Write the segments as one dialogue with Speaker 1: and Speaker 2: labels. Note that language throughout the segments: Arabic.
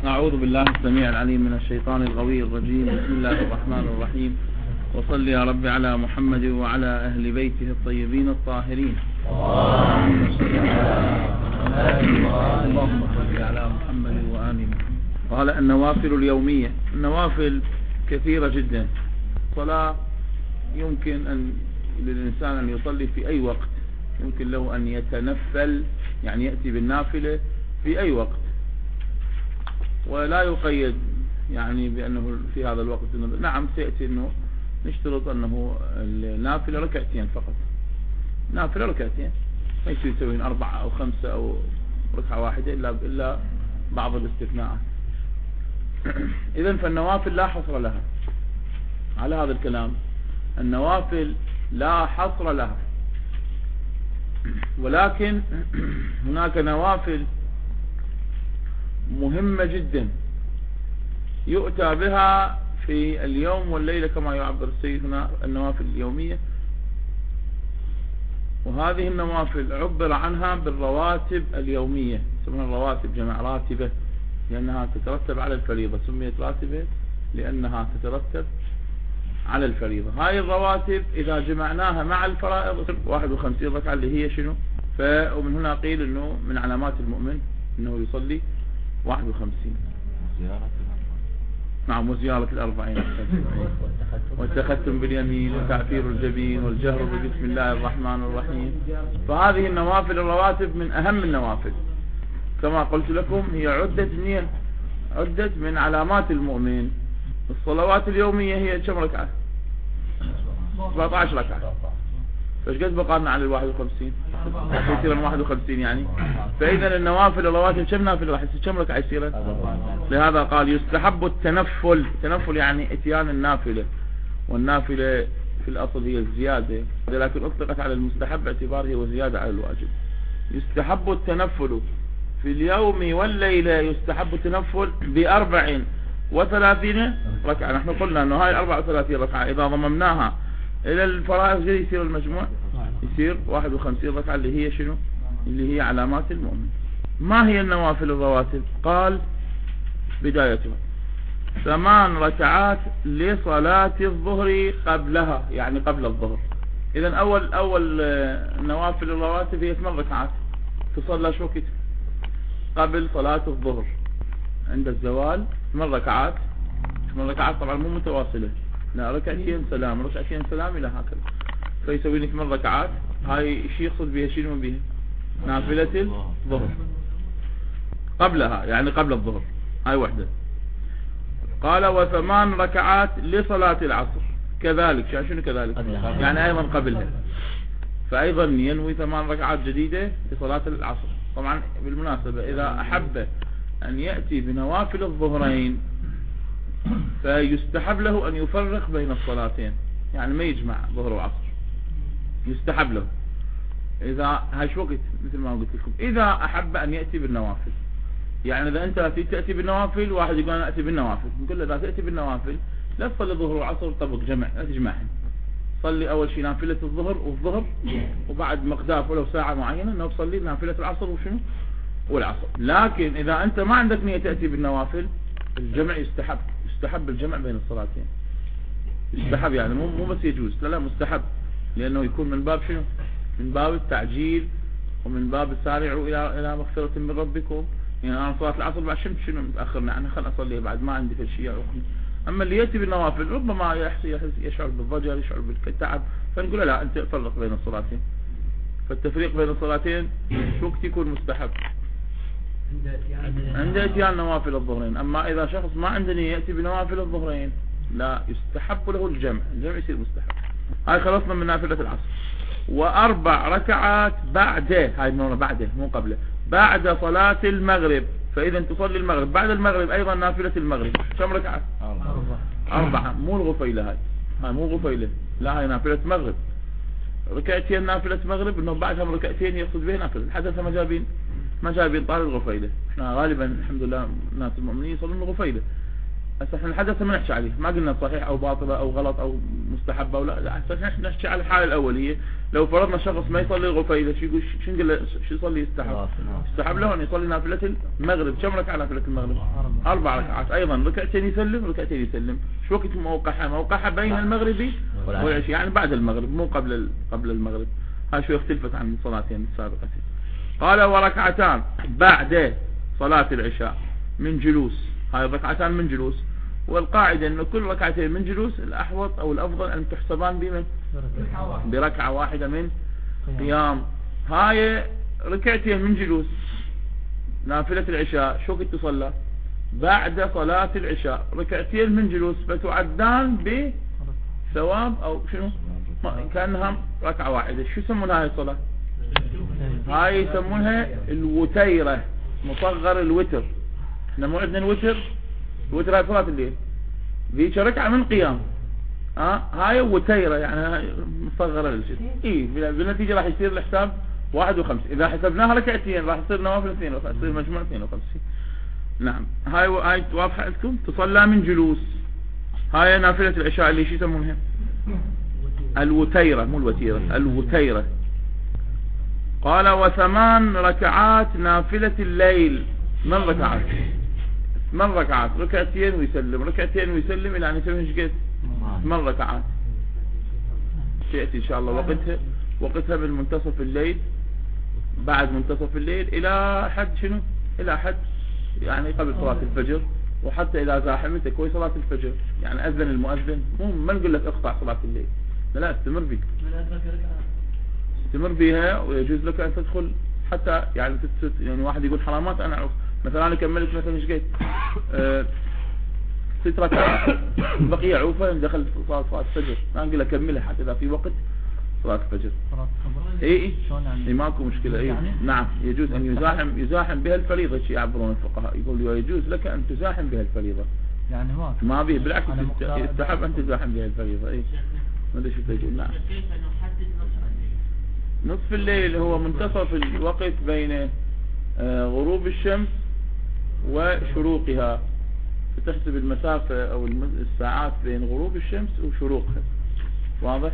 Speaker 1: أعوذ بالله السميع العليم من الشيطان الغوي الرجيم. بسم الله الرحمن الرحيم. وصل يا رب على محمد وعلى أهل بيته الطيبين الطاهرين. اللهم صل على محمد وآله. قال النوافل اليومية. النوافل كثيرة جدا. صلاة يمكن للإنسان أن يصلي في أي وقت، يمكن له أن يتنفل، يعني يأتي بالنافلة في أي وقت، ولا يقيد يعني بأنه في هذا الوقت. نعم سيأتي أنه نشترط أنه النافلة ركعتين فقط، نافلة ركعتين، ما يصير يسوين 4 أو 5 أو ركعة واحدة إلا بعض الاستثناءات. إذن فالنوافل لا حصر لها. على هذا الكلام النوافل لا حصر لها، ولكن هناك نوافل مهمة جدا يؤتى بها في اليوم والليلة كما يعبر السيد هنا النوافل اليومية. وهذه النوافل عبر عنها بالرواتب اليومية، يسمونها الرواتب، جمع راتبة، لأنها تترتب على الفريضة. سميت راتبة لأنها تترتب على الفريضة. هاي الرواتب إذا جمعناها مع الفرائض 51 ركعة اللي هي شنو؟ ومن هنا قيل أنه من علامات المؤمن أنه يصلي 51. نعم، وزيارة الأربعين والتختم باليمين وتعفير الجبين والجهر بسم الله الرحمن الرحيم. فهذه النوافل الرواتب من أهم النوافل كما قلت لكم. هي عدت من علامات المؤمن. الصلوات اليومية هي كم ركعة؟ 17 ركعة. فايش قد بقالنا على 51؟ يصير 51 يعني. فإذا النوافل الرواتب كم نافل راح يصير كم ركعة يصير؟ لهذا قال يستحب التنفل. التنفل يعني اتيان النافلة، والنافلة في الأصل هي الزيادة، لكن أطلقت على المستحب باعتباره وزيادة على الواجب. يستحب التنفل في اليوم والليلة. يستحب التنفل ب34 ركعة. نحن قلنا أنه هاي 34 ركعة إذا ضممناها إلى الفرائض يصير المجموع يصير 51 ركعة اللي هي شنو؟ اللي هي علامات المؤمن. ما هي النوافل الرواتب؟ قال بدايتها 8 ركعات لصلاة الظهر قبلها، يعني قبل الظهر. إذن أول نوافل الرواتب هي 8 ركعات تصلى شو وقت؟ قبل صلاة الظهر عند الزوال. 8 ركعات. 8 ركعات طبعا مو متواصلة، لا، ركعتين سلام ركعتين سلام إلى هكذا. فيسوي لك 8 ركعات. هاي شيء يقصد بها شنو؟ بها نافلة الظهر قبلها، يعني قبل الظهر. هاي وحدة. قال و8 ركعات لصلاة العصر كذلك. شنو كذلك؟ يعني أيضا قبلها. فأيضا ينوي 8 ركعات جديدة لصلاة العصر. طبعا بالمناسبة إذا أحب أن يأتي بنوافل الظهرين فيستحب له أن يفرق بين الصلاتين، يعني ما يجمع ظهر وعصر، يستحب له. إذا هاش وقت مثل ما قلت لكم. إذا أحب أن يأتي بالنوافل، يعني إذا أنت تأتي بالنوافل، واحد يقول أنا أتي بالنوافل، نقول له إذا تأتي بالنوافل لا تصلي ظهر وعصر طبق جمع، لا تجمعهم. صلي أول شيء نافلة الظهر والظهر، وبعد مقدار ولو ساعة معينة أنه تصلي نافلة العصر وشنو والعصر. لكن إذا أنت ما عندك نية تأتي بالنوافل، الجمع يستحب الجمع بين الصلاتين. يستحب يعني مو بس يجوز، لا مستحب، لأنه يكون من باب شنو؟ من باب التعجيل، ومن باب السارعوا إلى مغفرة من ربكم. يعني أنا صلاة العصر بعد شنو متأخرنا، أنا خل أصلي بعد ما عندي في شيء. أما اللي يأتي بالنوافل ربما يشعر بالضجر، يشعر بالتعب، فنقول لا أنت فرق بين الصلاتين. فالتفريق بين الصلاتين شو وقت يكون مستحب؟ عند اتيان نوافل الظهرين. أما إذا شخص ما عنده نية يأتي بنوافل الظهرين لا يستحب له الجمع يصير مستحب. هاي خلصنا من نافلة العصر. و4 ركعات بعده، هاي بعده مو قبله، بعد صلاة المغرب. فإذا تصلي المغرب بعد المغرب أيضا نافلة المغرب. كم ركعة؟ 4. مو الغفيلة هاي مو غفيلة، لا هاي نافلة مغرب. ركعتين نافلة مغرب، انه بعدهم ركعتين يقصد به نافلة. الحدث ما جابين طال الغفيلة. احنا غالبا الحمد لله الناس المؤمنين يصلون الغفيلة، هسه احنا الحدث ما نحكي عليه، ما قلنا صحيح او باطلة او غلط او مستحبة او لا، هسه احنا نحكي على الحالة الاولية. لو فرضنا شخص ما يصلي الغفيلة شو يقول؟ شو نقول له؟ شو يصلي؟ يستحب له ان يصلي نافلة المغرب. كم ركعة نافلة المغرب؟ 4 ركعات. ايضا ركعتين يسلم، ركعتين يسلم. شو وقت موقعها؟ موقعها بين المغرب والعشاء، يعني بعد المغرب مو قبل المغرب. هاي شو اختلفت عن الصلاتين السابقتين. قال وركعتان بعد صلاة العشاء من جلوس. هاي ركعتان من جلوس، والقاعدة انه كل ركعتين من جلوس الاحوط او الافضل ان تحسبان بمن؟ بركعة واحدة من قيام. هاي ركعتين من جلوس نافلة العشاء شو كنت تصلى؟ بعد صلاة العشاء ركعتين من جلوس، فتعدان بثواب او شنو؟ كأنها ركعة واحدة. شو يسمون هاي الصلاة؟ هاي يسمونها الوتيرة، مصغر الوتر. احنا مو عندنا الوتر هاي صلاة الليل، ذيك ركعة من قيام. هاي وتيرة يعني مصغرة للشيء. بالنتيجة راح يصير الحساب 51. اذا حسبناها ركعتين راح يصير نوافل 2، راح يصير مجموع 52. نعم. هاي واضحة عندكم؟ تصلى من جلوس. هاي نافلة العشاء اللي شو يسمونها؟ الوتيرة، مو الوتيرة، الوتيرة. قال و8 ركعات نافلة الليل. من ركعات؟ 8 ركعات، ركعتين ويسلم، ركعتين ويسلم، الى ان يسلم ايش قد؟ 8 ركعات. سيأتي ان شاء الله وقتها بالمنتصف الليل، بعد منتصف الليل الى حد شنو؟ الى حد يعني قبل صلاة الفجر، وحتى اذا زاحمتك كوي صلاة الفجر، يعني اذن المؤذن مو ما نقول لك اقطع صلاة الليل، لا استمر بك، استمر بها. ويجوز لك ان تدخل حتى يعني يعني واحد يقول حرامات انا اعرف مثلا انا كملت مثلا ايش قد 6 ركعات بقي عوفه دخل صلاة الفجر، ما نقول له كملها حتى اذا في وقت صلاة الفجر. اي ماكو مشكلة. اي نعم يجوز ان يزاحم بها الفريضة. شيء يعبرون الفقهاء يقول يجوز لك ان تزاحم بها الفريضة، يعني ما به بالعكس يستحب ان تزاحم بها الفريضة. اي ما ادري شو تقول. نعم. نصف الليل هو منتصف الوقت بين غروب الشمس وشروقها، فتحسب المسافة او الساعات بين غروب الشمس وشروقها. واضح؟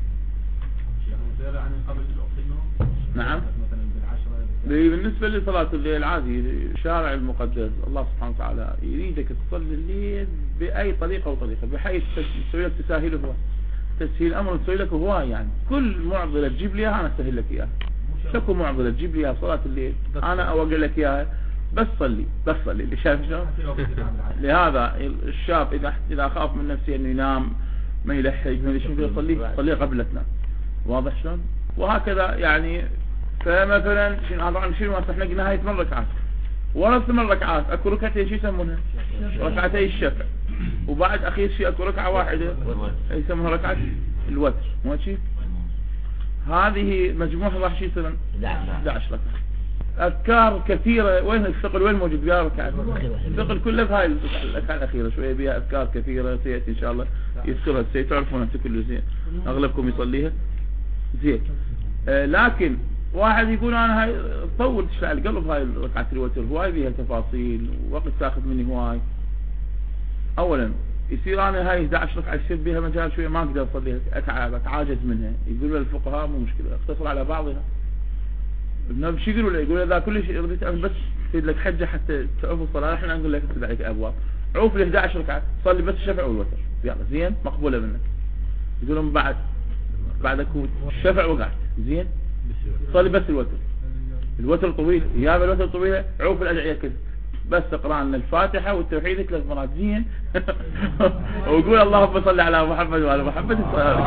Speaker 1: نعم. بالنسبة لصلاة الليل عادي، الشارع المقدس الله سبحانه وتعالى يريدك تصلي الليل بأي طريقة أو طريقة، بحيث تسوي لك تساهيل هو تسهيل أمر تسوي لك هو، يعني كل معضلة تجيب لي اياها أنا أسهل لك إياها. شكو معضلة تجيب لي اياها صلاة الليل أنا أوقع لك إياها، بس صلي اللي شايف شلون. لهذا الشاب إذا خاف من نفسه إنه ينام ما يلحق ما يصلي قبل لا تنام. واضح شلون؟ وهكذا يعني. فمثلا شنو احنا قلنا هاي 8 ركعات، ورا 8 ركعات اكو ركعتين شو يسمونها؟ ركعتي الشفع، وبعد اخير شيء اكو ركعه واحده يسمونها ركعه الوتر. مو شيء؟ هذه مجموعها راح شو يصير 11 ركعه. اذكار كثيره. وين الثقل؟ وين موجود بها ركعات؟ الثقل كله بهاي الركعه الاخيره، شويه بها اذكار كثيره سياتي ان شاء الله يذكرها. سيتعرفونها كل زين، اغلبكم يصليها زين. لكن واحد يقول انا هاي طول تشفع القلب هاي ركعه الوتر، هواي بيها تفاصيل ووقت تاخذ مني هواي. اولا يصير انا هاي 11 ركعه يصير بها مجال شويه ما اقدر اصليها، اتعاجز منها. يقولوا الفقهاء مو مشكله اختصر على بعضها. ابن شو يقولوا له؟ يقولوا اذا كل شيء رضيت بس تريد لك حجه حتى تعوف الصلاه، احنا نقول لك اكتب عليك ابواب، عوف ل 11 ركعه صلي بس الشفع والوتر، يلا زين مقبوله منك. يقولون بعد الشفع وقعت زين صلي بس الوتر طويل، يا الوتر طويله عوف الادعيه كذا بس اقرا لنا الفاتحه والتوحيد 3 مرات زين وقول اللهم صل على محمد وعلى محمد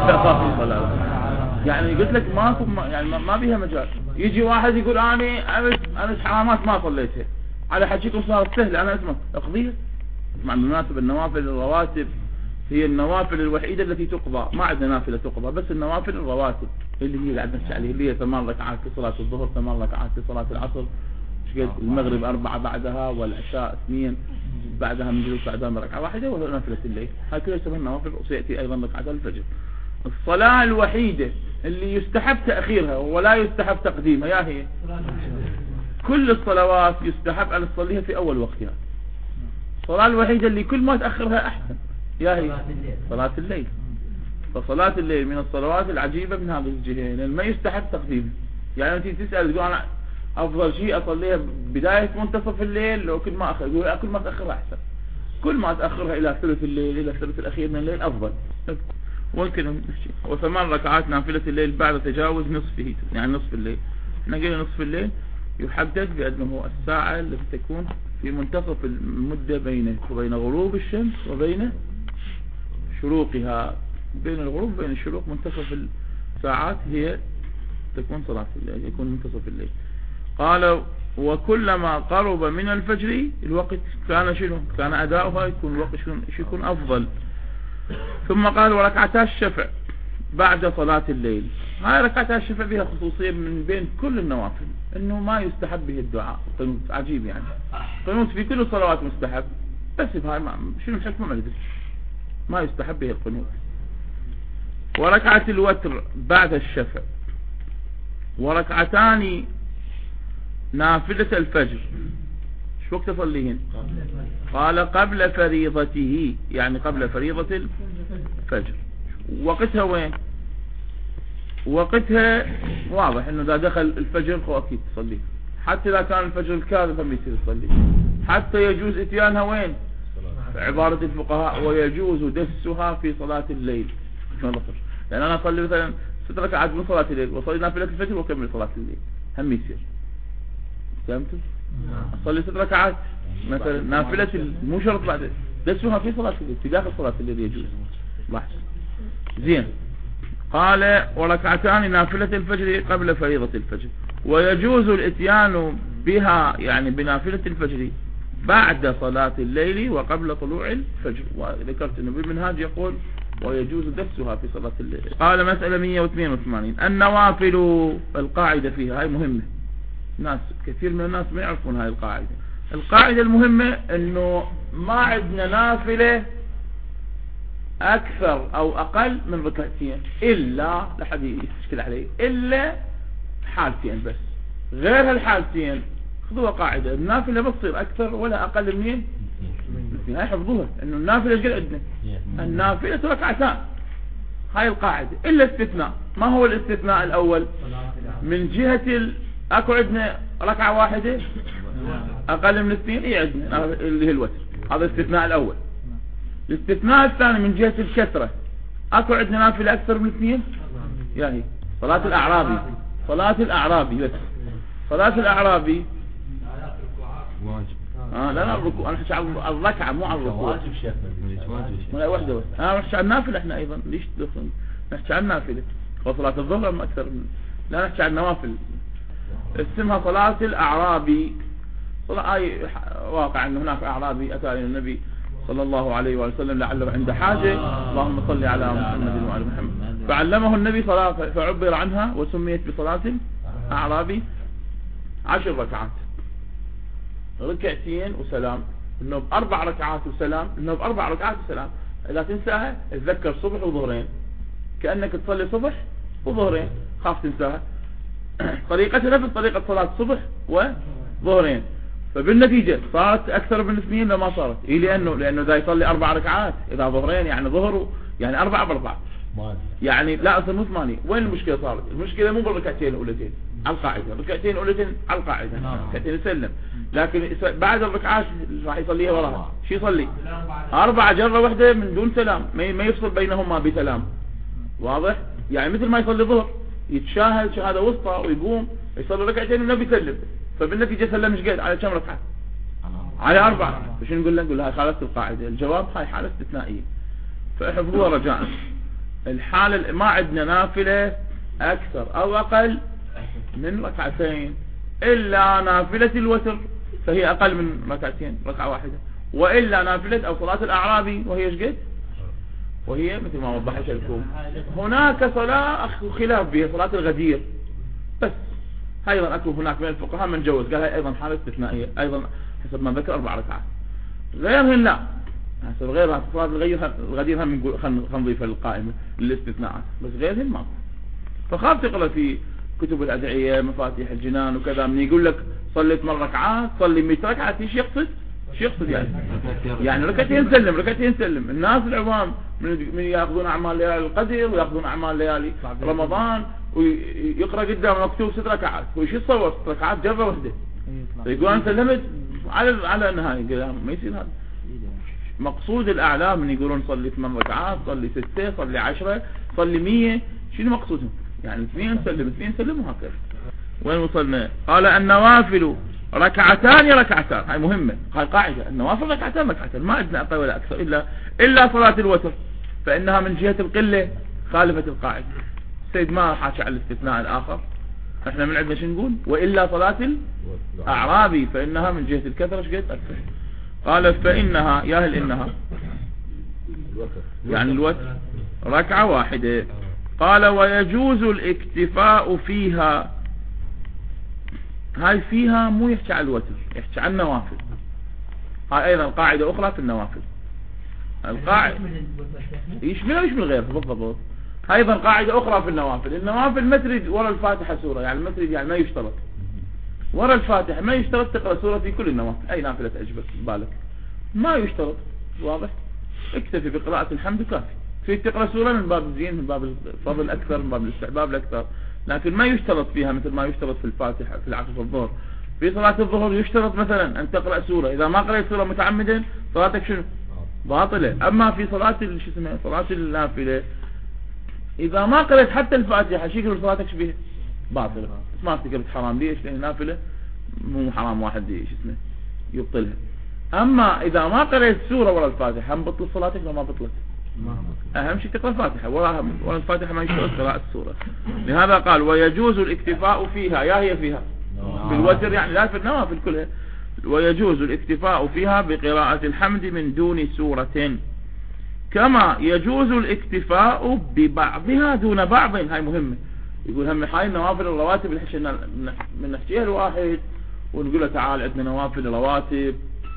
Speaker 1: يعني قلت لك ماكو يعني ما بيها مجال. يجي واحد يقول انا حرامات ما صليتها، على حكيكم صارت سهله انا اسمع اقضيها. مع بالمناسبه النوافل الرواتب هي النوافل الوحيدة التي تقضى، ما عندنا نافلة تقضى، بس النوافل الرواتب اللي هي قاعد نحكي عليها اللي هي 8 ركعات في صلاة الظهر، 8 ركعات في صلاة العصر، المغرب 4 بعدها، والعشاء 2 بعدها من جلوس بعدها من ركعة واحدة، ونافلة الليل. هاي كلها يسمى النوافل. وسيأتي أيضا ركعتي الفجر. الصلاة الوحيدة اللي يستحب تأخيرها ولا يستحب تقديمها يا هي كل الصلوات يستحب أن تصليها في أول وقتها. الصلاة الوحيدة اللي كل ما تأخرها أحسن يا هي صلاة الليل. فصلاة الليل من الصلوات العجيبة من هذه الجهة، لأن ما يستحب تقديمها. يعني أنت تسأل تقول أنا أفضل شيء أصليها بداية منتصف الليل لو كل ما أخر، يقول كل ما تأخرها أحسن، كل ما تأخرها إلى ثلث الليل إلى الثلث الأخير من الليل أفضل. ممكن نحكي. وثمان ركعات نافلة الليل بعد تجاوز نصفه، يعني نصف الليل. احنا قلنا نصف الليل يحدد بأنه الساعة التي تكون في منتصف المدة بين غروب الشمس وبين شروقها. بين الغروب وبين الشروق منتصف الساعات هي تكون صلاة الليل، يكون منتصف الليل. قال وكلما قرب من الفجر الوقت كان شنو؟ كان أداؤها يكون الوقت يكون أفضل. ثم قال وركعتا الشفع بعد صلاة الليل. هاي ركعتا الشفع بها خصوصية من بين كل النوافل، انه ما يستحب به الدعاء القنوت. عجيب يعني القنوت في كل الصلوات مستحب، بس بهاي شنو الحكمة ما ندري، ما يستحب به القنوت. وركعة الوتر بعد الشفع. وركعتان نافلة الفجر شو وقت تصليهن؟ قال قبل فريضته، يعني قبل فريضة الفجر. وقتها وين؟ وقتها واضح انه اذا دخل الفجر هو اكيد تصلي، حتى اذا كان الفجر الكاذب هم يصير يصلي، حتى يجوز اتيانها وين؟ عبارة الفقهاء ويجوز دسها في صلاة الليل. لان انا اصلي مثلا 6 ركعات من صلاة الليل واصلي نافلة الفجر واكمل صلاة الليل، هم يصير. فهمتوا؟ اصلي 6 ركعات مثلا نافلة مو شرط بعد دسها في صلاة الليل، في داخل صلاة الليل يجوز. لاحظ زين. قال وركعتان نافلة الفجر قبل فريضة الفجر. ويجوز الاتيان بها يعني بنافلة الفجر بعد صلاة الليل وقبل طلوع الفجر. وذكرت انه بالمنهاج يقول ويجوز دسها في صلاة الليل. قال مسألة 182 النوافل. القاعدة فيها هاي مهمة، ناس كثير من الناس ما يعرفون هاي القاعدة. القاعدة المهمة انه ما عندنا نافلة اكثر او اقل من ركعتين، الا لحد يشكل عليه الا حالتين بس. غير هالحالتين خذوها قاعدة، النافلة بتصير اكثر ولا اقل من هاي حفظوها، انه النافلة ايش قد عندنا؟ النافلة ركعتان. هاي القاعدة. الا استثناء. ما هو الاستثناء الاول؟ من جهة اكو عندنا ركعة واحدة اقل من 2 اي عندنا اللي هي الوتر، هذا الاستثناء الاول. الاستثناء الثاني من جهة الكثرة اكو عندنا نافلة اكثر من 2 يعني صلاة الاعرابي. صلاة الاعرابي بس صلاة الاعرابي واجب. لا الركوع، انا احكي عن الركعة مو عن الركوع. واجب شيخ لا واحدة بس. انا نحكي عن النافلة احنا ايضا. ليش نحكي عن النافلة؟ وصلاة الظهر ما اكثر من، لا نحكي عن النوافل. اسمها صلاة الاعرابي. اي واقع ان هناك اعرابي اتى الى النبي صلى الله عليه وسلم لعله عنده حاجة، اللهم صل على محمد وعلى محمد، فعلمه النبي صلاة فعبر عنها وسميت بصلاة الاعرابي. 10 ركعات، ركعتين وسلام، انه ب4 ركعات وسلام، انه ب4 ركعات وسلام. اذا تنساها تذكر صبح وظهرين، كأنك تصلي صبح وظهرين، خاف تنساها. طريقتها نفس طريقة صلاة صبح وظهرين، فبالنتيجة صارت اكثر من 2 لما صارت. لانه اذا يصلي 4 ركعات، اذا ظهرين يعني ظهر يعني 4 ب4 يعني لا اصلا مو 8. وين المشكلة صارت؟ المشكلة مو بالركعتين الاولتين على القاعدة، الركعتين الاولتين على القاعدة ركعتين يسلم، لكن بعد الركعات راح يصليها وراها شو يصلي 4 جرة واحدة من دون سلام، ما يفصل بينهما بسلام. واضح؟ يعني مثل ما يصلي ظهر يتشاهد شهادة وسطى ويقوم يصلي ركعتين والنبي يسلم، فبالنتيجة سلم ايش قد؟ على كم ركعة؟ على 4. فشو نقول له؟ نقول هاي خالفت القاعدة. الجواب هاي حالة استثنائية، فاحفظوها رجاء. الحالة ما عندنا نافلة اكثر او اقل من 2 الا نافلة الوتر فهي اقل من 2 ركعة واحدة، والا نافلة او صلاة الاعرابي وهي ايش قد؟ وهي مثل ما وضحت لكم. هناك صلاة خلاف بها، صلاة الغدير بس. ايضا اكو هناك من الفقهاء من جوز، قال هاي ايضا حالة استثنائية ايضا حسب ما ذكر 4 ركعات. غيرهن لا، حسب غيرها صلاة الغدير هم نقول خلينا نضيفها للقائمة للاستثناءات، بس غيرهن ما. فخاف تقرأ في كتب الأدعية مفاتيح الجنان وكذا من يقول لك صليت 8 ركعات صلي 100 ركعة، ايش يقصد؟ شو يقصد يعني ركعتين سلم. الناس العوام من ياخذون اعمال ليالي القدر وياخذون اعمال ليالي رمضان ويقرا قدام مكتوب 6 ركعات، هو شو يتصور 6 ركعات جره واحده، يقول انا سلمت على النهايه. ما يصير هذا. مقصود الاعلام من يقولون صلي 8 ركعات، صلي 6، صلي 10، صلي 100، شنو مقصودهم؟ يعني 2 سلم وهكذا. وين وصلنا؟ قال النوافل ركعتان، هاي مهمة، هاي قاعدة. النوافل ركعتان، ما عندنا أقل ولا أكثر إلا صلاة الوتر، فإنها من جهة القلة خالفت القاعدة. السيد ما حاشى على الاستثناء الآخر، احنا من عندنا شو نقول؟ وإلا صلاة الأعرابي فإنها من جهة الكثرة شقد أكثر. قال فإنها ياهل إنها يعني الوتر ركعة واحدة. قال ويجوز الاكتفاء فيها، هاي فيها مو يحكي عن الوتر، يحكي عن النوافل. هاي ايضا قاعدة اخرى في النوافل. القاعدة يشمل غيره بالضبط. ايضا قاعدة اخرى في النوافل ما تريد ورا الفاتحة سورة، يعني ما تريد، يعني ما يشترط ورا الفاتحة، ما يشترط تقرأ سورة في كل النوافل. اي نافلة تعجبك بالك ما يشترط، واضح؟ اكتفي بقراءة الحمد كافي. في تقرأ سورة من باب الزين، من باب الفضل اكثر، من باب الاستحباب الاكثر، لكن ما يشترط فيها مثل ما يشترط في الفاتحة في العصر والظهر. في صلاة الظهر يشترط مثلا ان تقرأ سورة، اذا ما قرأت سورة متعمدا صلاتك شنو؟ باطلة. اما في صلاة صلاة النافلة اذا ما قرأت حتى الفاتحة شو يقول صلاتك شبيه باطلة. بس ما ارتكبت حرام. ليش؟ لان النافلة مو حرام واحد يبطلها. اما اذا ما قرأت سورة ورا الفاتحة هم بطل صلاتك ولا ما بطلت؟ اهم شيء تقرأ الفاتحة، ورا الفاتحة ما يشترط قراءة السورة. لهذا قال ويجوز الاكتفاء فيها، يا هي فيها بالوتر، يعني لا في النوافل كلها. ويجوز الاكتفاء فيها بقراءة الحمد من دون سورة، كما يجوز الاكتفاء ببعضها دون بعض. هاي مهمة. يقول هم هاي النوافل الرواتب اللي من نحكيها الواحد ونقول له تعال عندنا نوافل رواتب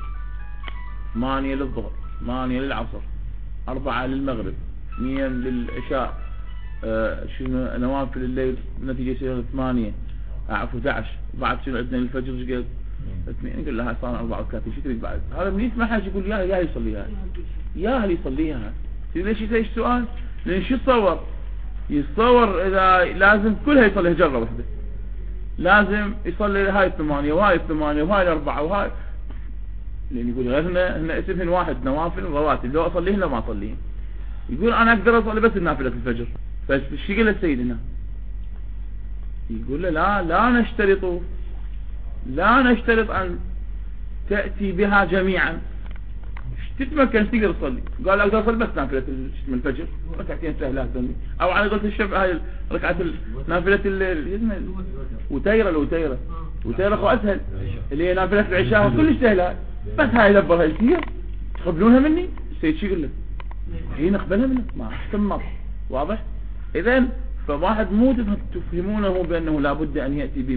Speaker 1: 8 للظهر، 8 للعصر، 4 للمغرب، 2 للعشاء، شنو نوافل الليل نتيجة يصير 8 عفوا 11. بعد شنو عندنا الفجر قد 2. يقول لها صار 34. شو تريد بعد؟ هذا من يسمعها يقول يا يصليها، يا هل يصليها. ليش يسأل السؤال؟ لان شو يتصور اذا لازم كلها يصليها جرة واحدة، لازم يصلي هاي 8 وهاي 8 وهاي 4 وهاي، لان يقول هنا اسمهن واحد نوافل رواتب، لو اصليهن لو ما اصليهن. يقول انا اقدر اصلي بس النافلة في الفجر. فايش يقول السيد هنا؟ يقول له لا نشترط ان تأتي بها جميعا. تتمكن تقدر تصلي. قال اقدر اصلي بس نافلة الفجر ركعتين سهلات، او على قولة الشفع هاي ركعة نافلة الليل وتيرة اخو اسهل، اللي هي نافلة العشاء كلش سهلة. بس هاي دبرها كثير تقبلونها مني. السيد شو يقول له؟ هي نقبلها منك ما احتمر. واضح؟ اذن فواحد مو تفهمونه بانه لابد ان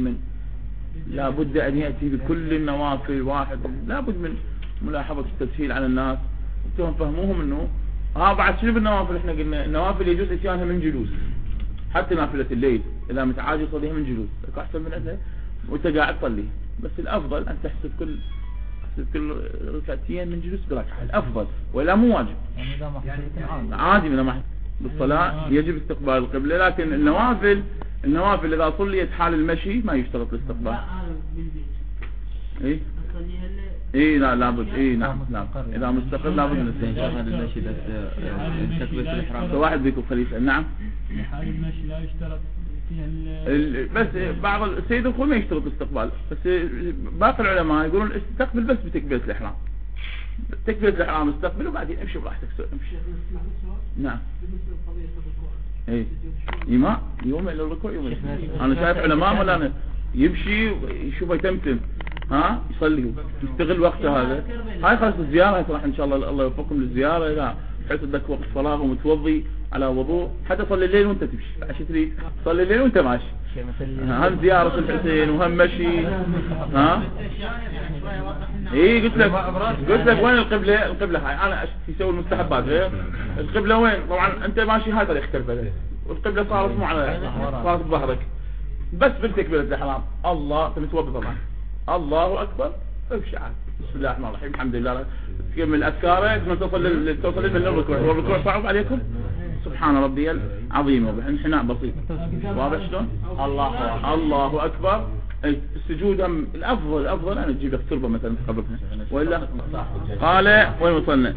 Speaker 1: يأتي بكل النوافل واحد. لابد من ملاحظة التسهيل على الناس. انتم فهموهم انه بعد شنو بالنوافل؟ احنا قلنا النوافل يجوز اتيانها من جلوس، حتى نافلة الليل اذا متعاجز يصليها من جلوس احسن من انها وانت قاعد تصليها. بس الافضل ان تحسب كل ركعتين من جلوس بركعة، الافضل، ولا مو واجب. عادي من ما بالصلاة يجب استقبال القبلة. لكن النوافل اذا صليت حال المشي ما يشترط الاستقبال. لا لابد. نعم اذا مستقل لابد من استقبال المشي. بس تكبيرة الاحرام واحد بيكون خليفة. نعم حال المشي لا يشترط بس بعض السيد الخوي ما يشترط الاستقبال. بس باقي العلماء يقولون استقبل بس بتكبيرة الاحرام. تكبيرة الاحرام استقبل وبعدين امشي براحتك. امشي. نعم إيماء يوم إلى الركوع يوم. أنا شايف علماء ولا أنا يمشي يشوف يتمتم يصلي يستغل وقته هذا. هاي خلص الزيارة راح إن شاء الله يوفقكم للزيارة. إذا حيث بدك وقت فراغ ومتوضي على وضوء حتى صلي الليل وانت تمشي. عشان تريد صلي الليل وانت ماشي. هم زيارة الحسين وهم مشي. قلت لك وين القبلة هاي. انا يسوي المستحبات غير القبلة وين. طبعا انت ماشي هاي طريق كربلاء والقبلة صارت مو على صارت بظهرك. بس بالتكبيرة الحرام الله متوضي طبعا الله اكبر امشي عاد. بسم الله الرحمن الرحيم الحمد لله تكمل أذكارك من توصل للركوع. والركوع صعب عليكم؟ سبحان ربي العظيم وبانحناء بسيط. واضح شلون؟ الله أكبر. السجود الأفضل أنا أجيب لك تربة مثلا تقربها وإلا قال وين وصلنا؟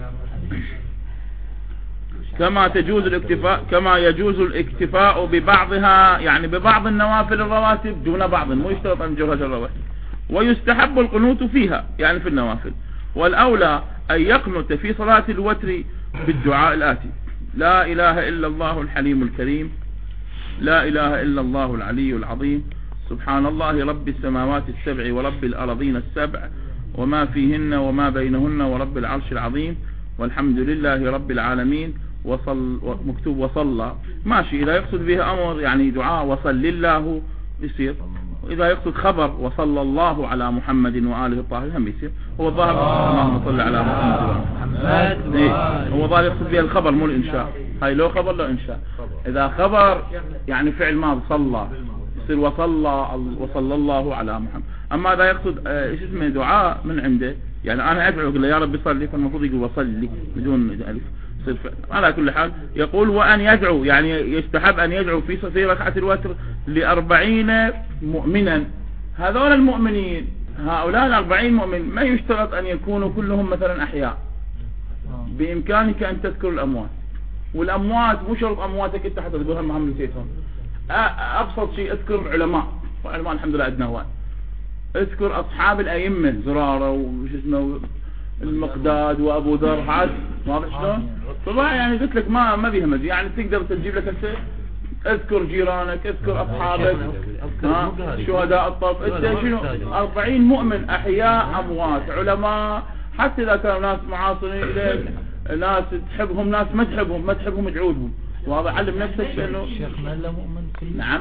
Speaker 1: كما يجوز الاكتفاء ببعضها، يعني ببعض النوافل الرواتب دون بعض، مو يشترط أن جرها الرواتب. ويستحب القنوت فيها يعني في النوافل. والأولى أن يقنت في صلاة الوتر بالدعاء الآتي: لا إله إلا الله الحليم الكريم، لا إله إلا الله العلي العظيم، سبحان الله رب السماوات السبع ورب الأرضين السبع وما فيهن وما بينهن ورب العرش العظيم، والحمد لله رب العالمين. مكتوب وصلى ماشي، إذا يقصد بها أمر يعني دعاء وصل الله يصير، وإذا يقصد خبر وصلى الله على محمد وآله الطاهرين هم يصير. هو الظاهر اللهم صل على محمد هو الظاهر يقصد بها الخبر مو الإنشاء. هاي لو خبر لو إنشاء. إذا خبر يعني فعل ماضي صلى يصير وصلى الله على محمد. أما إذا يقصد إيش اسمه دعاء من عنده يعني أنا أدعو أقول له يا رب صلي، فالمفروض يقول وصلي بدون ألف. على كل حال يقول وأن يدعو يعني يستحب أن يدعو في ركعة الوتر ل40 مؤمنا. هذول المؤمنين هؤلاء 40 مؤمن ما يشترط أن يكونوا كلهم مثلا أحياء، بإمكانك أن تذكر الأموات. والأموات مو شرط أمواتك أنت حتى تقولها هم نسيتهم. أبسط شيء اذكر علماء، وعلماء الحمد لله عندنا هواي. اذكر أصحاب الأئمة زرارة وش اسمه المقداد وأبو ذر هذا واضح شلون؟ طبعا يعني قلت لك ما بيها مزي يعني تقدر تجيب لك انت اذكر جيرانك اذكر اصحابك شهداء الطرف انت شنو 40 مؤمن احياء اموات علماء، حتى اذا كانوا ناس معاصرين اليك ناس تحبهم ناس ما تحبهم ادعوا لهم. واضح علم نفسك بانه
Speaker 2: الشيخ ما له مؤمن
Speaker 1: نعم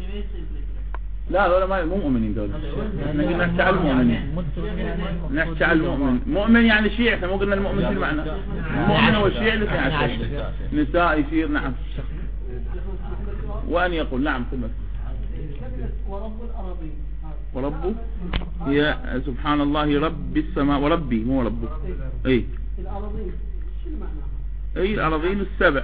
Speaker 1: لا ولا ما مو مؤمنين دول. احنا قلنا نحكي على المؤمنين، نحكي على المؤمن. مؤمن يعني شيعي، احنا مو قلنا المؤمن شو المعنى؟ المؤمن هو الشيعي اللي يعني نساء يصير نعم. وأن يقول نعم ثم
Speaker 3: ورب الأراضين
Speaker 1: وربه هي سبحان الله رب السماء وربي مو ربه اي
Speaker 3: الأراضين شو المعنى؟
Speaker 1: اي الأراضين السبع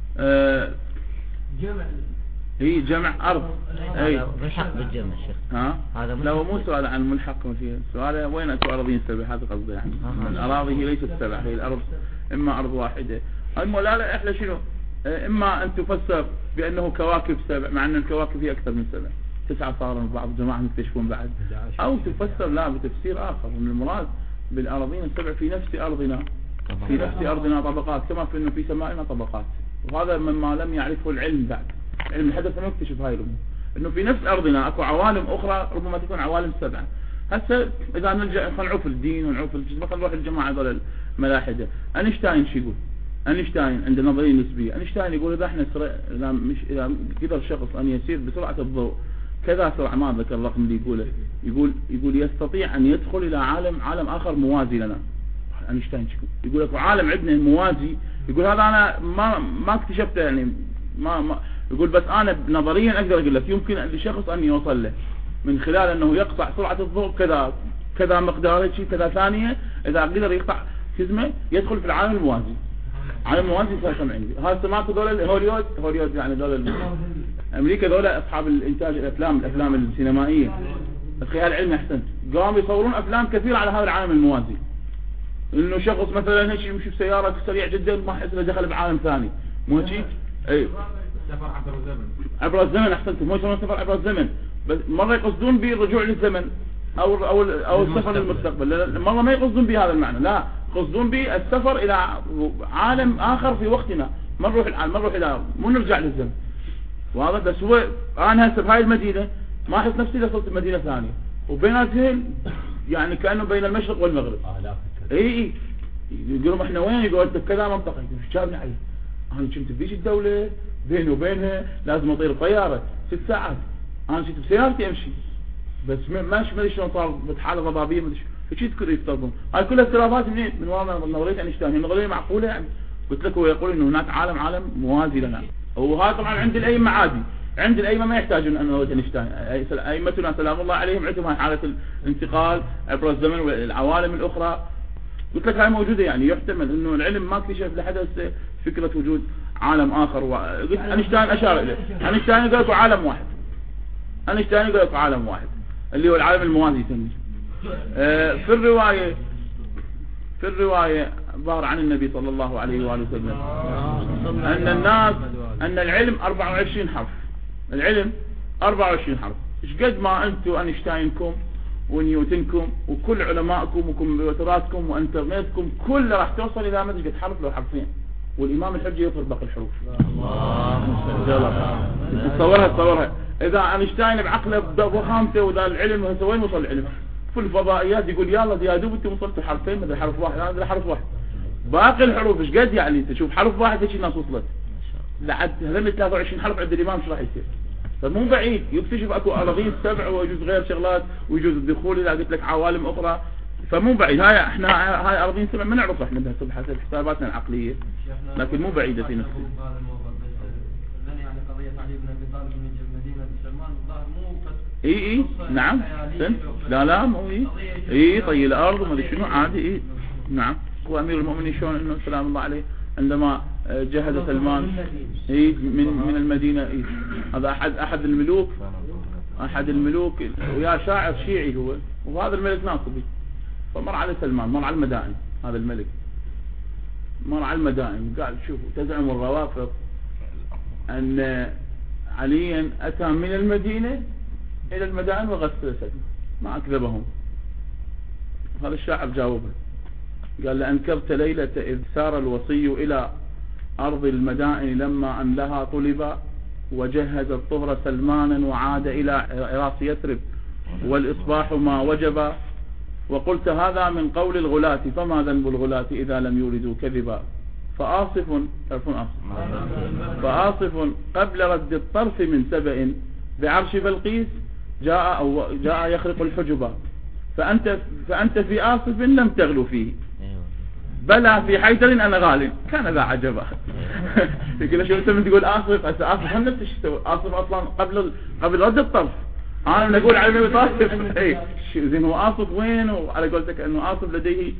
Speaker 3: جمع
Speaker 1: هي جمع أرض. اي
Speaker 2: ملحق بالجمع الشيخ.
Speaker 1: ها
Speaker 2: هذا
Speaker 1: لا هو مو سؤال عن الملحق فيه، سؤال وين أراضين السبع هذا قصده يعني. الأراضي هي ليست السبع، هي الأرض إما أرض واحدة. لا احنا شنو إما أن تفسر بأنه كواكب سبع مع أن الكواكب هي أكثر من سبع 9 صاروا بعض الجماعة يكتشفون بعد، أو تفسر لا بتفسير آخر من المراد بالأراضين السبع في نفس أرضنا في نفس أرضنا طبقات كما في أنه في سمائنا طبقات. وهذا مما لم يعرفه العلم بعد، علم الحدث لم يكتشف هاي الأمور أنه في نفس أرضنا أكو عوالم أخرى ربما تكون عوالم سبعة. هسه إذا نرجع نعوف الدين ونعوف الجسم نروح الجماعة هذول الملاحدة. أينشتاين شو يقول؟ أينشتاين عند نظرية نسبية. أينشتاين يقول إذا احنا إذا قدر شخص أن يسير بسرعة الضوء كذا سرعة ما ذكر الرقم اللي يقوله يقول يستطيع أن يدخل إلى عالم آخر موازي لنا. أينشتاين يقول لك عالم عندنا موازي، يقول هذا أنا ما اكتشفته يعني ما يقول بس أنا نظريا أقدر أقول لك يمكن لشخص أن يوصل له من خلال أنه يقطع سرعة الضوء كذا مقدار شيء كذا ثانية، إذا قدر يقطع كزمة يدخل في العالم الموازي. عالم موازي فهم عندي. هذا سمعت دول هوليود يعني دول أمريكا دول أصحاب الإنتاج الأفلام السينمائية الخيال العلمي أحسنت قاموا يصورون أفلام كثيرة على هذا العالم الموازي، إنه شخص مثلا هيك يمشي بسيارة سريع جدا ما يحس إنه دخل بعالم ثاني مو هيك. أي سفر عبر الزمن أحسنت مو سفر عبر الزمن، بس مرة يقصدون بالرجوع للزمن أو السفر للمستقبل، مرة ما يقصدون بهذا المعنى، لا يقصدون بالسفر إلى عالم آخر في وقتنا، ما نروح العالم ما نروح إلى مو نرجع للزمن. وهذا بس هو أنا هسه بهاي المدينة ما أحس نفسي دخلت مدينة ثانية وبيناتهم يعني كأنه بين المشرق والمغرب. اي يقولون احنا وين؟ يقول انت كذا منطقة ايش جابني عليه؟ انا كنت بيش الدولة بيني وبينها لازم اطير طيارة 6 ساعات، انا كنت بسيارتي امشي بس ماشي ما ادري شلون صار بحالة ضبابية ما ادري شو تذكر يفترضون. هاي كلها افتراضات منين؟ من وراء نظرية أينشتاين، هي نظرية معقولة يعني. قلت لك هو يقول انه هناك عالم موازي لنا، وهذا طبعا عند الأئمة عادي عند الأئمة ما يحتاجون أن نرد أينشتاين. أئمتنا سلام الله عليهم عندهم هاي حالة الانتقال عبر الزمن والعوالم الأخرى. قلت لك هاي موجودة، يعني يحتمل أنه العلم ما اكتشف لحد هسه فكرة وجود عالم آخر. قلت أينشتاين أشار إليه، أينشتاين قال لكم عالم واحد، أينشتاين قال لكم عالم واحد اللي هو العالم الموازي يسميه. في الرواية ظهر عن النبي صلى الله عليه وآله وسلم أن العلم 24 حرف. العلم 24 حرف. إيش قد ما أنتم أينشتاينكم ونيوتنكم وكل علمائكم وكمبيوتراتكم وانترنتكم كله راح توصل إلى ما قد حرف لو حرفين، والإمام الحجة يفرق باقي الحروف. تصورها إذا أينشتاين بعقله بضخامته وذا العلم هسه وين وصل العلم؟ في الفضائيات يقول يلا يا دوب انتم وصلتوا حرفين مثل حرف واحد، هذا حرف واحد. باقي الحروف ايش قد يعني؟ تشوف حرف واحد ايش الناس وصلت لعد هذول 23 حرف عند الامام ايش راح يصير؟ فمو بعيد يكتشف اكو اراضين سبع ويجوز غير شغلات ويجوز الدخول الى قلت لك عوالم اخرى. فمو بعيد احنا هاي اراضين سبع ما نعرف احنا بها بحسب حساباتنا العقليه، لكن مو بعيده في نفسه.
Speaker 4: يعني قضيه علي بن ابي طالب من مدينه سلمان الظاهر مو
Speaker 1: اي نعم لا مو طي الارض وما ادري شنو عادي. نعم. هو امير المؤمنين شلون انه سلام الله عليه عندما جهز سلمان من المدينه. هذا احد الملوك ويا شاعر شيعي هو، وهذا الملك ناصبي. فمر على سلمان، مر على المدائن. هذا الملك مر على المدائن قال شوفوا تزعم الروافض ان عليا اتى من المدينه الى المدائن وغسل سلمان، ما اكذبهم. هذا الشاعر جاوبه قال لأنكرت ليلة إذ سار الوصي إلى أرض المدائن لما أن لها طلبا وجهز الطهر سلمانا وعاد إلى عراس يثرب والإصباح ما وجب وقلت هذا من قول الغلاة فما ذنب الغلاة إذا لم يولدوا كذبا فآصف قبل رد الطرف من سبأ بعرش بلقيس جاء يخرق الحجبا فأنت في آصف لم تغلو فيه بلى في حيدر أنا غالب كان ذا عجبا. يقول شو أنت من تقول آصف هم نفس الشيء. آصف أصلا قبل رد الطرف. أنا نقول على ابن طالب زين هو آصف وين؟ وعلى قولتك أنه آصف لديه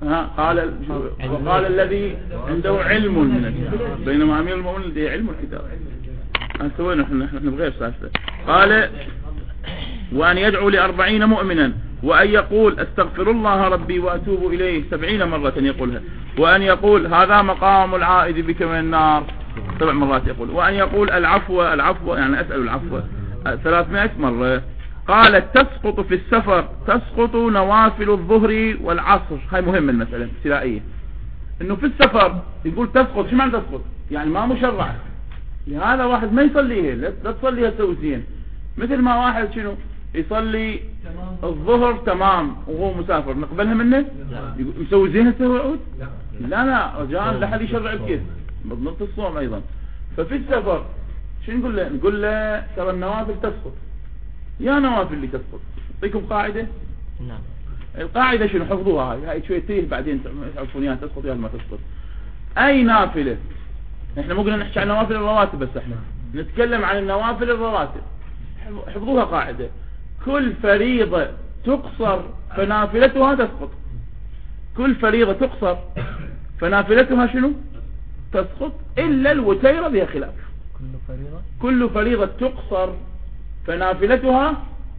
Speaker 1: قال الذي عنده علم من الكتاب بينما أمير المؤمنين لديه علم الكتاب. سوينا نحن بغير سالفة. قال وأن يدعو ل40 مؤمنا وأن يقول استغفر الله ربي وأتوب إليه 70 مرة يقولها، وأن يقول هذا مقام العائد بك من النار 7 مرات يقول، وأن يقول العفو يعني أسأل العفو 300 مرة. قالت تسقط في السفر تسقط نوافل الظهر والعصر. هاي مهمة المسألة ابتدائية انه في السفر يقول تسقط. شو معنى تسقط؟ يعني ما مشرع، لهذا واحد ما يصليها لا تصليها توزين. مثل ما واحد شنو يصلي الظهر تمام وهو مسافر نقبلها منه مسوي زينة توعود؟ لا رجال لا حد يشرع بكيف بضبط الصوم ايضا. ففي السفر شو نقول له ترى النوافل تسقط. يا نوافل اللي تسقط اعطيكم قاعدة.
Speaker 2: نعم.
Speaker 1: القاعدة شنو حفظوها هاي شوية تيه بعدين تعرفون اياها تسقط يا ما تسقط. اي نافلة احنا مو قلنا نحكي عن نوافل الرواتب بس احنا نتكلم عن النوافل الرواتب. حفظوها قاعدة كل فريضة تقصر فنافلتها تسقط. كل فريضة تقصر فنافلتها شنو تسقط إلا الوتيرة بها خلاف. كل فريضة تقصر فنافلتها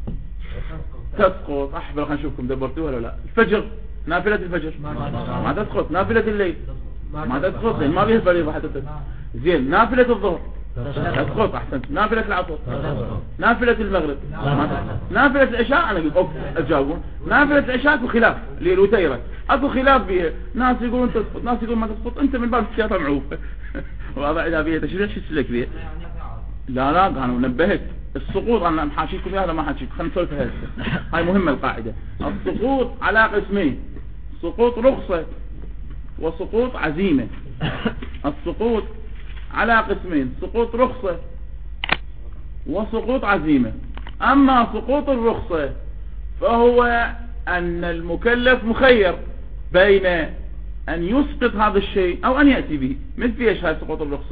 Speaker 1: تسقط. أحبر خلينا نشوفكم دبرتوها ولا لا. الفجر نافلة الفجر ما تسقط. نافلة الليل ما تسقط لأن ما بها فريضة حتى تسقط. زين نافلة الظهر تسقط. احسنت. نافلة العصر نافلة المغرب نافلة العشاء. انا قلت اجاوبون نافلة العشاء اكو خلاف اللي الوتيرة اكو خلاف بها. ناس يقولون تسقط ناس يقولون ما تسقط. انت من باب السياطة معوف وضع اذا بها تشريح شو تسلك بها. لا انا نبهت السقوط انا محاشيكم هذا ما حاشيكم. خلينا نسولف هسه هاي مهمة القاعدة. السقوط على قسمين سقوط رخصة وسقوط عزيمة. السقوط على قسمين سقوط رخصة وسقوط عزيمة. أما سقوط الرخصة فهو أن المكلف مخير بين أن يسقط هذا الشيء أو أن يأتي به. مثل ايش هاي سقوط الرخصة؟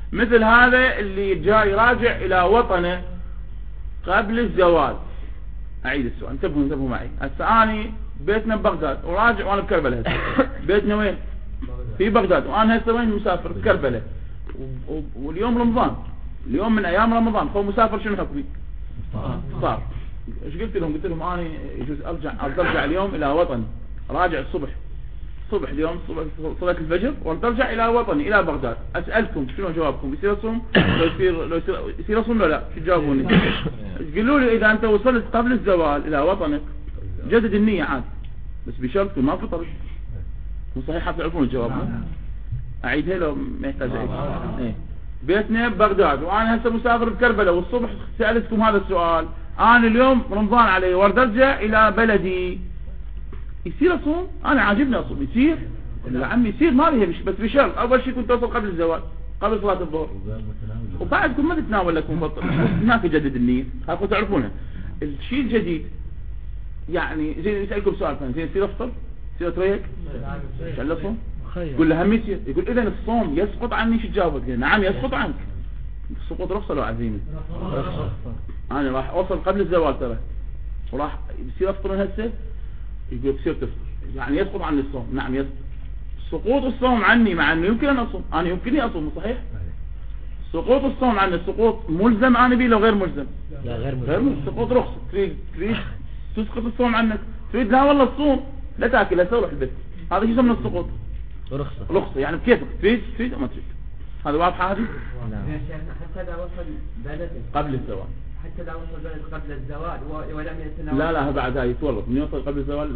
Speaker 1: مثل هذا اللي جاي راجع الى وطنه قبل الزوال. اعيد السؤال، انتبهوا معي. هسه اني بيتنا ببغداد وراجع وانا بكربلاء. هسه بيتنا وين؟ في بغداد، وانا هسه وين مسافر؟ بكربلاء. واليوم رمضان، اليوم من ايام رمضان، هو مسافر شنو حكمي؟ صار. ايش قلت لهم؟ قلت لهم اني يجوز ارجع اليوم الى وطني، راجع الصبح اليوم صلاة الفجر وارجع الى وطني الى بغداد. اسالكم شنو جوابكم؟ يصير اصوم؟ لو يصير اصوم لا شو تجاوبوني؟ قولوا لي اذا انت وصلت قبل الزوال الى وطنك جدد النية عاد، بس بشرط ما فطرت. مو صحيح؟ حتى تعرفون الجواب. اعيدها لو ما يحتاج اعيد. ايه بيتنا ببغداد وانا هسه مسافر بكربلاء، والصبح سالتكم هذا السؤال، انا اليوم رمضان علي وارد ارجع الى بلدي، يصير اصوم؟ انا عاجبني اصوم، يصير؟ يا عمي يصير، ما بيها بس بشرط اول شيء كنت توصل قبل الزوال، قبل صلاة الظهر، وبعدكم ما تتناول لكم بطل. هناك يجدد النية، هاكم تعرفونها. الشيء الجديد يعني زين يسألكم سؤال ثاني، زين يصير افطر؟ يصير اتريق؟ شو اصوم؟ يقول له هم يصير. يقول اذا الصوم يسقط عني، شو تجاوبك؟ نعم يسقط عنك. السقوط رخصة لو عزيمة؟ انا راح اوصل قبل الزوال ترى، وراح يصير افطر من هسه. يقول بصير تفطر، يعني يسقط عني الصوم. نعم يسقط. سقوط الصوم عني مع انه يمكن ان اصوم، انا يمكنني اصوم، صحيح؟ سقوط الصوم عني، السقوط ملزم انا بيه لو غير ملزم؟
Speaker 2: لا غير
Speaker 1: ملزم. سقوط رخصة. تريد تسقط الصوم عنك، تريد لا والله الصوم لا تاكل لا تروح البيت، هذا شو يسمونه السقوط؟ رخصة يعني بكيفك، تريد ما تريد. هذا واضحة هذه؟
Speaker 2: نعم.
Speaker 3: حتى اذا وصل بلده
Speaker 1: قبل الزوال،
Speaker 3: حتى اذا وصل بلد قبل الزوال ولم يتناول.
Speaker 1: لا بعد هاي يتورط من يوصل قبل الزوال.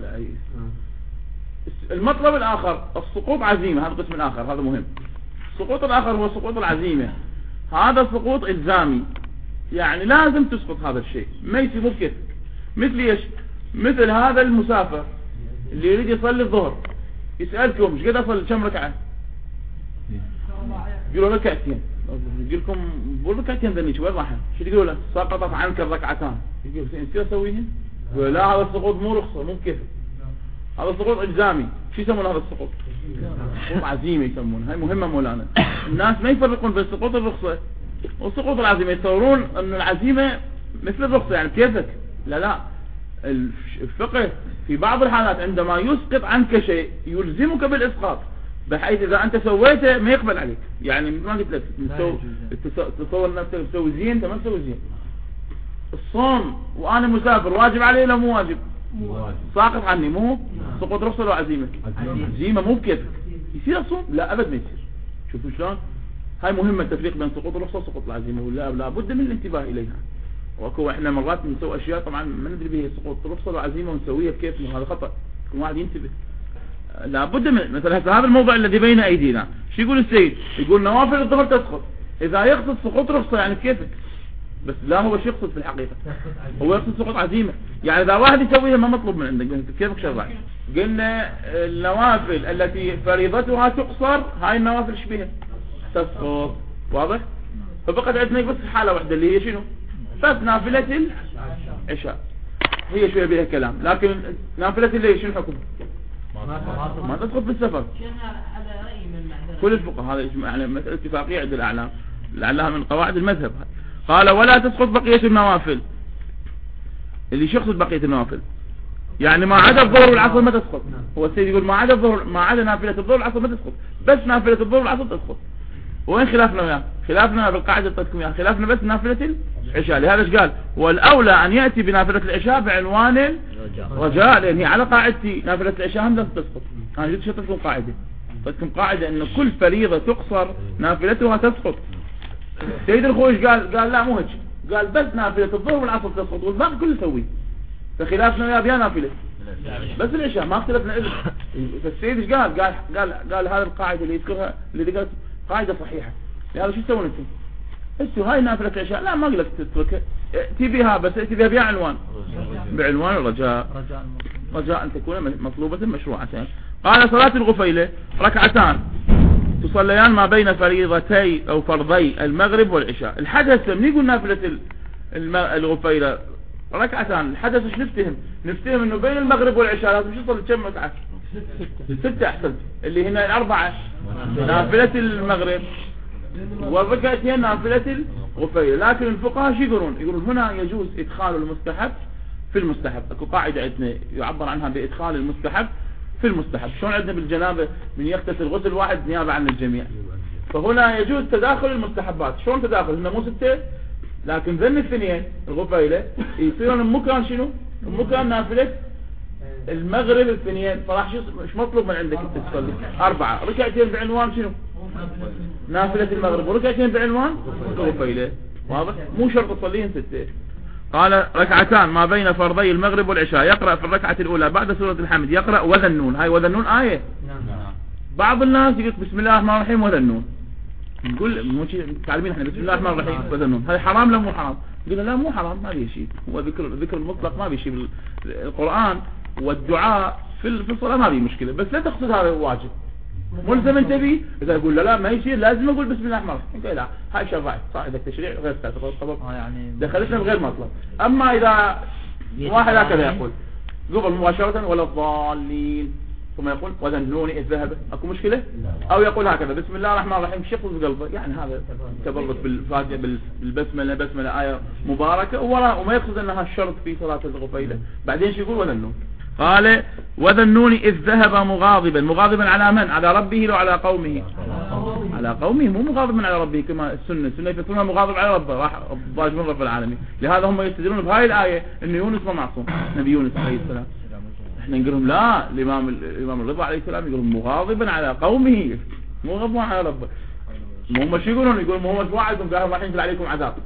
Speaker 1: المطلب الاخر السقوط عزيمة، هذا قسم الاخر، هذا مهم. السقوط الاخر هو سقوط العزيمة، هذا سقوط الزامي، يعني لازم تسقط هذا الشيء، ما يصير كيفك. مثل ايش؟ مثل هذا المسافر اللي يريد يصلي الظهر، يسألكم ايش قد اصلي كم ركعة؟ يقولوا ركعتين. يقول لكم بقول ركعتين ذنيش وين راح؟ شو تقولوا له؟ سقطت عنك الركعتان. يقول انت اسويهن؟ يقول لا هذا السقوط مو رخصة، مو كيف، هذا سقوط الزامي. شو يسمون هذا السقوط؟ سقوط عزيمة يسمونه. هاي مهمة مولانا، الناس ما يفرقون بين سقوط الرخصة والسقوط العزيمة، يتصورون ان العزيمة مثل الرخصة يعني كيفك. لا الفقه في بعض الحالات عندما يسقط عنك شيء يلزمك بالإسقاط، بحيث إذا أنت سويته ما يقبل عليك. يعني ما قلت لك تصور نفسك تسوي زين، أنت ما تسوي زين. الصوم وأنا مسافر واجب علي ولا مو واجب؟ ساقط عني، مو سقوط رخصة ولا عزيمة؟ عزيمة. مو بكيفك يصير الصوم؟ لا أبد ما يصير. شوفوا شلون هاي مهمة، التفريق بين سقوط الرخصة وسقوط العزيمة، ولا بد من الانتباه إليها. وأكو إحنا مرات بنسوي أشياء طبعا ما ندري بها سقوط رخصة وعزيمة ونسويها بكيفنا، وهذا خطأ، كل واحد ينتبه. لابد من مثلا هذا الموضوع الذي بين أيدينا. شو يقول السيد؟ يقول نوافل الظهر تسقط، إذا يقصد سقوط رخصة يعني كيفك، بس لا هو شو يقصد في الحقيقة؟ هو يقصد سقوط عزيمة. يعني إذا واحد يسويها ما مطلوب من عندك، كيفك شرع؟ قلنا النوافل التي فريضتها تقصر، هاي النوافل ايش بيها؟ تسقط. واضح؟ فبقت عندنا بس حالة واحدة اللي هي شنو؟ بس نافلة العشاء، هي شوية بها كلام، لكن نافلة الليل شنو الحكم؟ ما تدخل في السفر. كل الفقهاء هذا يعني مسألة اتفاقية عند الأعلام، لعلها من قواعد المذهب. قال ولا تسقط بقية النوافل. اللي يقصد بقية النوافل يعني ما عدا الظهر والعصر ما تسقط. هو السيد يقول ما عدا الظهر، ما عدا نافلة الظهر والعصر ما تسقط، بس نافلة الظهر والعصر تسقط. وين خلافنا وياه؟ خلافنا بالقاعدة بتاعتكم يا خلافنا بس نافلة العشاء. لهذا ايش قال؟ والأولى أن يأتي بنافلة العشاء بعنوان الرجاء، لأن هي على قاعدتي نافلة العشاء هم لا تسقط. أنا جيت شطتكم قاعدة، شطتكم قاعدة أن كل فريضة تقصر نافلتها تسقط. سيد الخويش قال لا مو هيك، قال بس نافلة الظهر والعصر تسقط والباقي كله يسوي. فخلافنا وياه بيا نافلة بس العشاء، ما اختلفنا إذن. فالسيد ايش قال هذه القاعدة اللي يذكرها اللي قالت قاعدة صحيحة. لهذا شو تسوون انتم هاي نافلة العشاء؟ لا ما قلت تتركها، ائتي بها بس ائتي بها بعنوان الرجاء، رجاء أن تكون مطلوبة مشروعة. قال صلاة الغفيلة ركعتان تصليان ما بين فريضتي أو فرضي المغرب والعشاء. الحدث من يقول نافلة الغفيلة ركعتان، الحدث ايش نفتهم انه بين المغرب والعشاء لازم يصلي كم ركعة؟ 6 احسنت، اللي هنا 4 نافلة المغرب والركعتين نافلة الغفيلة. لكن الفقهاء شو يقولون؟ يقولون هنا يجوز إدخال المستحب في المستحب. اكو قاعدة عندنا يعبر عنها بإدخال المستحب في المستحب. شلون عندنا بالجنابة من يغتسل غسل واحد نيابة عن الجميع، فهنا يجوز تداخل المستحبات. شلون تداخل؟ هنا مو 6 لكن ذن الاثنين الغفيلة يصيرون مكان شنو؟ مكان نافلة المغرب الاثنين. فراح شو مطلوب من عندك انت تصلي 4 ركعتين بعنوان شنو؟ نافلة المغرب، وركعتين بعنوان الغفيلة. واضح؟ مو شرط تصليهن 6. قال ركعتان ما بين فرضي المغرب والعشاء، يقرأ في الركعة الأولى بعد سورة الحمد يقرأ وذنون. هاي وذنون آية. بعض الناس يقول بسم الله الرحمن الرحيم وذنون، نقول مو شيء تعلمين احنا بسم الله الرحمن الرحيم وذنون، هاي حرام لا مو حرام؟ قلنا لا مو حرام، ما في شيء، هو ذكر المطلق ما في شيء بالقرآن، والدعاء في الصلاة ما في مشكلة، بس لا تقصد هذا واجب ملزم انت به. اذا يقول لا ما يصير لازم اقول بسم الله الرحمن الرحيم، لا هاي شرعت صاحب التشريع غير سبب
Speaker 2: يعني
Speaker 1: دخلتنا بغير مطلب. اما اذا واحد هكذا يقول قبل مباشرة ولا الضالين ثم يقول وذنوني إذ ذهب، اكو مشكلة؟ او يقول هكذا بسم الله الرحمن الرحيم شخص بقلبه، يعني هذا تبرك بالفاتحة بالبسملة، بسملة آية مباركة وما يقصد انها الشرط في صلاة الغفيلة. بعدين شو يقول وذنون؟ قال وذنون إذ ذهب مغاضبا على من؟ على ربه لو على قومه؟ على قومه، مو مغاضبا على ربه كما السنة يفسرونها مغاضب على ربه، راح ضاج من رب العالمين. لهذا هم يستدلون بهاي الآية ان يونس ما معصوم، نبي يونس عليه السلام. احنا نقول لهم لا، الإمام الرضا عليه السلام يقول مغاضبا على قومه مو غضبان على ربه. هم شو يقولون هم وعدهم قالوا راح ينزل عليكم عذاب،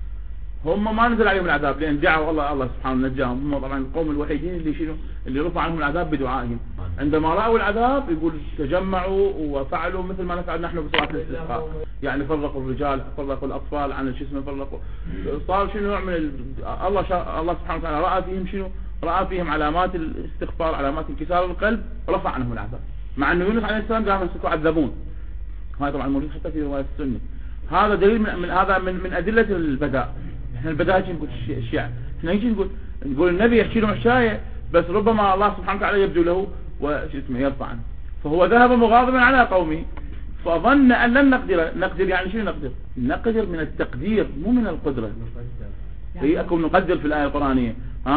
Speaker 1: هم ما نزل عليهم العذاب لأن دعوا الله سبحانه نجاهم. هم طبعا القوم الوحيدين اللي رفع عنهم العذاب بدعائهم. عندما رأوا العذاب يقول تجمعوا وفعلوا مثل ما نفعل نحن بصلاة الاستسقاء، يعني فرقوا الرجال، فرقوا الأطفال عن الجسم، فرقوا صار شنو نوع من الله سبحانه وتعالى رأى فيهم شنو؟ رأى فيهم علامات الاستغفار، علامات انكسار القلب، ورفع عنهم العذاب. مع أنه يونس عليه السلام قال تعذبون. هاي طبعا موجود حتى في رواية السنة. هذا دليل من أدلة البداء. احنا البداية نقول الشيعة، احنا نيجي نقول النبي يحكي لهم حكاية، بس ربما الله سبحانه وتعالى يبدو له يرفع عنه. فهو ذهب مغاضبا على قومه فظن أن لن نقدر يعني شنو نقدر من التقدير مو من القدرة. هي أكون نقدر في الآية القرآنية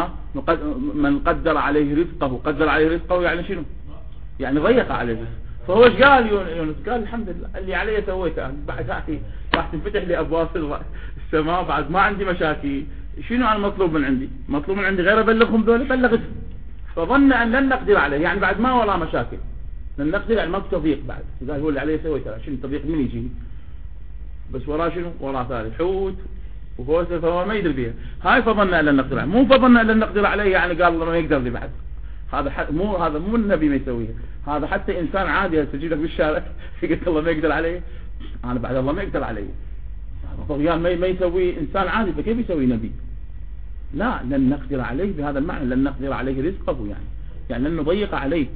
Speaker 1: من قدر عليه رزقه، قدر عليه رزقه يعني شنو؟ يعني ضيق عليه رزقه. فهو ايش قال يونس؟ قال الحمد لله اللي علي سويته، بعد راح تنفتح لي أبواب السماء، بعد ما عندي مشاكل. شنو أنا مطلوب من عندي؟ مطلوب من عندي غير أبلغهم دول، بلغت. فظن أن لن نقدر عليه، يعني بعد ما ولا مشاكل لن نقدر، يعني ما تضيق بعد. قال هو اللي عليه سويته، شنو تضيق من يجيني؟ بس وراه شنو؟ وراه ثالث حوت وفوسه، فهو ما يدري بيها. هاي فظن أن لن نقدر عليه، مو فظن أن لن نقدر عليه يعني قال الله ما يقدر لي بعد. هذا مو النبي ما يسويه، هذا حتى إنسان عادي يستجيب لك بالشارع يقول الله ما يقدر عليه، أنا بعد الله ما يقدر عليه. طغيان ما يسوي إنسان عادي، فكيف يسوي نبي؟ لا، لن نقدر عليه بهذا المعنى، لن نقدر عليه رزقه يعني لن نضيق عليه.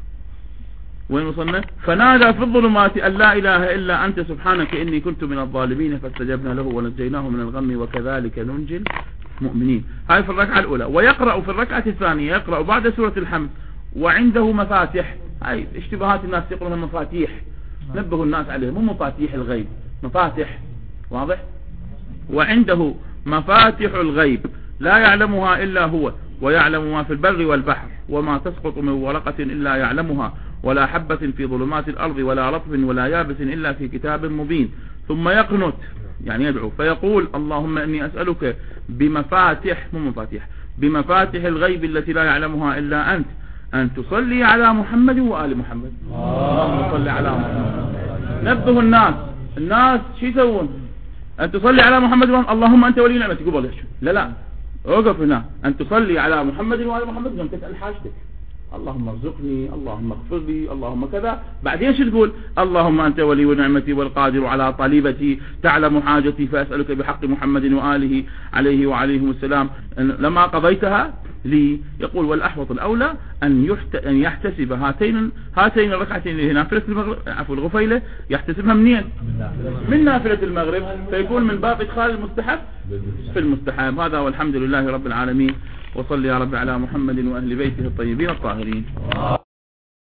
Speaker 1: وين وصلنا؟ فنادى في الظلمات أن لا إله إلا أنت سبحانك إني كنت من الظالمين فاستجبنا له ونجيناه من الغم وكذلك ننجي المؤمنين. هاي في الركعة الأولى. ويقرأ في الركعة الثانية يقرأ بعد سورة الحمد وعنده مفاتح. هاي اشتباهات الناس يقولون مفاتيح، نبهوا الناس عليه، مو مفاتيح الغيب، مفاتح. واضح؟ وعنده مفاتح الغيب لا يعلمها إلا هو ويعلم ما في البر والبحر وما تسقط من ورقة إلا يعلمها ولا حبة في ظلمات الأرض ولا رطب ولا يابس إلا في كتاب مبين. ثم يقنت يعني يدعو فيقول اللهم إني أسألك بمفاتح بمفاتح الغيب التي لا يعلمها إلا أنت أن تصلي على محمد وآل محمد. اللهم صل على محمد. نبه الناس شو يسوون؟ أن تصلي على محمد اللهم أنت ولي نعمتي. قبل لا اوقف هنا، أن تصلي على محمد وآل محمد لما تسأل حاجتك، اللهم ارزقني، اللهم اغفر لي، اللهم كذا. بعدين شو تقول؟ اللهم أنت ولي نعمتي والقادر على طالبتي تعلم حاجتي فأسألك بحق محمد وآله عليه وعليهم السلام لما قضيتها لي. يقول والأحوط الأولى أن يحتسب هاتين الركعتين اللي هي نافلة المغرب الغفيلة، يحتسبها منين؟ من نافلة المغرب، فيكون من باب إدخال المستحب في المستحب. هذا والحمد لله رب العالمين، وصل يا رب على محمد وأهل بيته الطيبين الطاهرين.